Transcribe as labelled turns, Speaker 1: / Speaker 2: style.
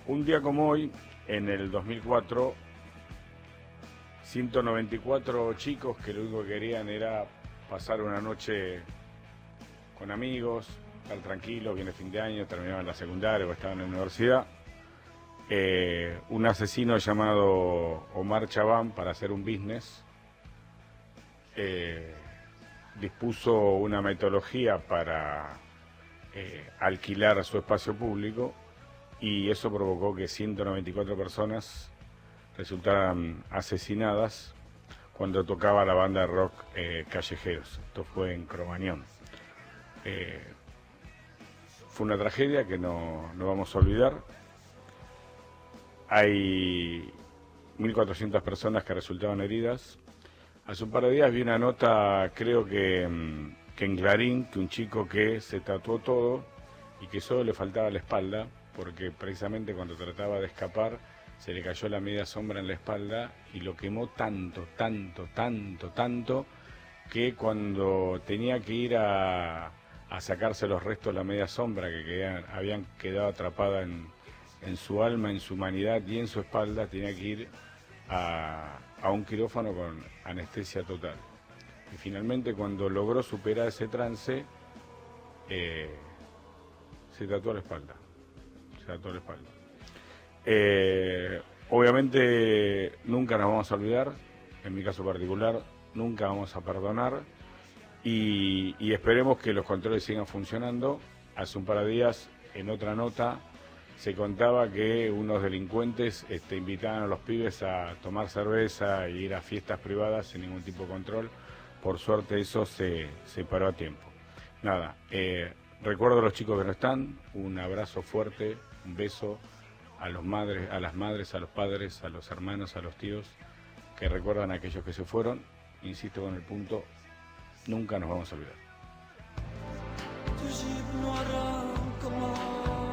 Speaker 1: Un día como hoy, en el 2004, 194 chicos que lo único que querían era pasar una noche con amigos, estar tranquilos, viene fin de año, terminaban la secundaria o estaban en la universidad. Un asesino llamado Omar Chaván, para hacer un business, dispuso una metodología para alquilar su espacio público, y eso provocó que 194 personas resultaran asesinadas cuando tocaba la banda de rock Callejeros. Esto fue en Cromañón. Fue una tragedia que no vamos a olvidar. Hay 1.400 personas que resultaron heridas. Hace un par de días vi una nota, creo que en Clarín, que un chico que se tatuó todo y que solo le faltaba la espalda, porque precisamente cuando trataba de escapar se le cayó la media sombra en la espalda y lo quemó tanto, que cuando tenía que ir a sacarse los restos de la media sombra habían quedado atrapada en su alma, en su humanidad y en su espalda, tenía que ir a un quirófano con anestesia total. Y finalmente, cuando logró superar ese trance, se tatuó la espalda. Obviamente nunca nos vamos a olvidar, en mi caso particular, nunca vamos a perdonar, y esperemos que los controles sigan funcionando. Hace un par de días, en otra nota, se contaba que unos delincuentes invitaban a los pibes a tomar cerveza e ir a fiestas privadas sin ningún tipo de control. Por suerte eso se paró a tiempo. Nada, recuerdo a los chicos que no están, un abrazo fuerte, un beso a las madres, a los padres, a los hermanos, a los tíos que recuerdan a aquellos que se fueron. Insisto con el punto, nunca nos vamos a olvidar.